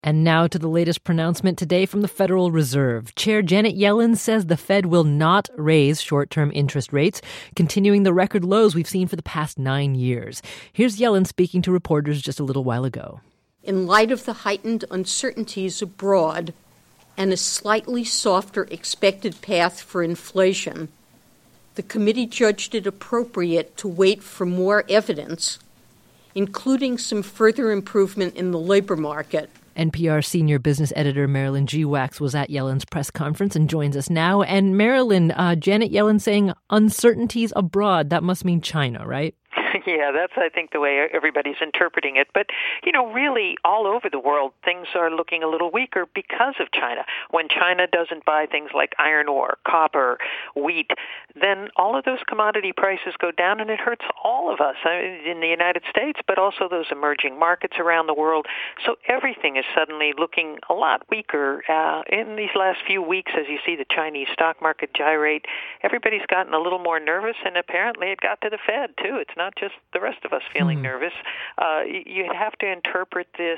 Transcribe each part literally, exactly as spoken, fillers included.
And now to the latest pronouncement today from the Federal Reserve. Chair Janet Yellen says the Fed will not raise short-term interest rates, continuing the record lows we've seen for the past nine years. Here's Yellen speaking to reporters just a little while ago. In light of the heightened uncertainties abroad and a slightly softer expected path for inflation, the committee judged it appropriate to wait for more evidence, including some further improvement in the labor market. N P R senior business editor Marilyn G. Wax was at Yellen's press conference and joins us now. And Marilyn, uh, Janet Yellen saying uncertainties abroad, that must mean China, right? Yeah, that's, I think, the way everybody's interpreting it. But, you know, really, all over the world, things are looking a little weaker because of China. When China doesn't buy things like iron ore, copper, wheat, then all of those commodity prices go down, and it hurts all of us in the United States, but also those emerging markets around the world. So everything is suddenly looking a lot weaker. Uh, in these last few weeks, as you see the Chinese stock market gyrate, everybody's gotten a little more nervous, and apparently it got to the Fed, too. It's not just the rest of us feeling mm. nervous. Uh, you have to interpret this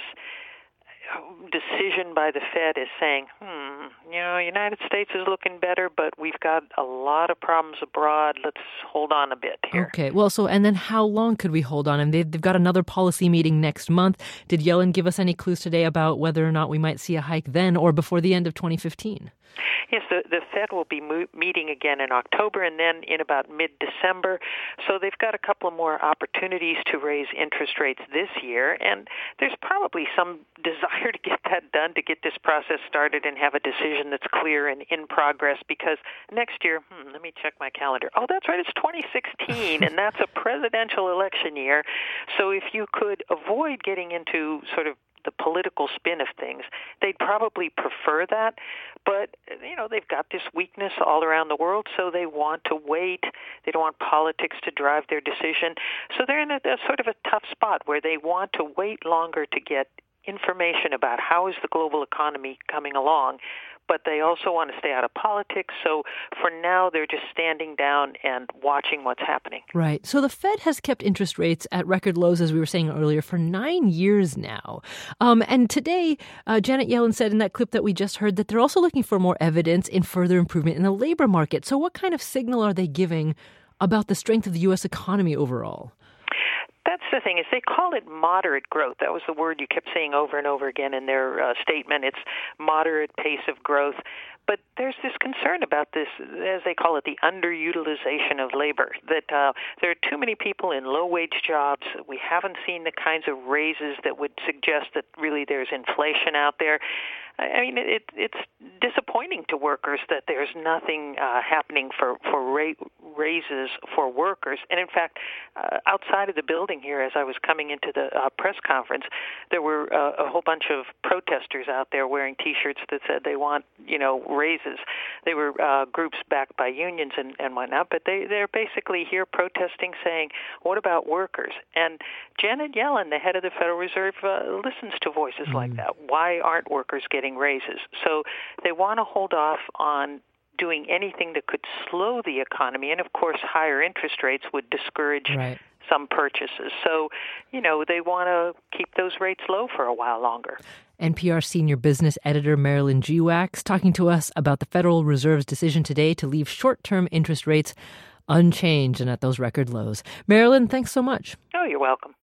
decision by the Fed as saying, hmm, you know, United States is looking better, but we've got a lot of problems abroad. Let's hold on a bit here. Okay. Well, so, and then how long could we hold on? And they've, they've got another policy meeting next month. Did Yellen give us any clues today about whether or not we might see a hike then or before the end of twenty fifteen? Yes, the, the Fed will be mo- meeting again in October and then in about mid-December. So they've got a couple of more opportunities to raise interest rates this year. And there's probably some desire to get that done, to get this process started and have a decision that's clear and in progress. Because next year, hmm, let me check my calendar. Oh, that's right, it's twenty sixteen, and that's a presidential election year. So if you could avoid getting into sort of the political spin of things, they'd probably prefer that. But, you know, they've got this weakness all around the world, so they want to wait. They don't want politics to drive their decision. So they're in a, a sort of a tough spot where they want to wait longer to get information about how is the global economy coming along, but they also want to stay out of politics. So for now, they're just standing down and watching what's happening. Right. So the Fed has kept interest rates at record lows, as we were saying earlier, for nine years now. Um, and today, uh, Janet Yellen said in that clip that we just heard that they're also looking for more evidence in further improvement in the labor market. So what kind of signal are they giving about the strength of the U S economy overall? That's the thing, is they call it moderate growth. That was the word you kept saying over and over again in their uh, statement. It's moderate pace of growth. But there's this concern about this, as they call it, the underutilization of labor, that uh, there are too many people in low-wage jobs. We haven't seen the kinds of raises that would suggest that really there's inflation out there. I mean, it, it's disappointing to workers that there's nothing uh, happening for, for ra- raises for workers. And in fact, uh, outside of the building here, as I was coming into the uh, press conference, there were uh, a whole bunch of protesters out there wearing T-shirts that said they want, you know, raises. They were uh, groups backed by unions and, and whatnot, but they, they're basically here protesting, saying, what about workers? And Janet Yellen, the head of the Federal Reserve, uh, listens to voices mm. like that. Why aren't workers getting raises? So they want to hold off on doing anything that could slow the economy. And, of course, higher interest rates would discourage right. some purchases. So, you know, they want to keep those rates low for a while longer. N P R senior business editor Marilyn G. Wax talking to us about the Federal Reserve's decision today to leave short-term interest rates unchanged and at those record lows. Marilyn, thanks so much. Oh, you're welcome.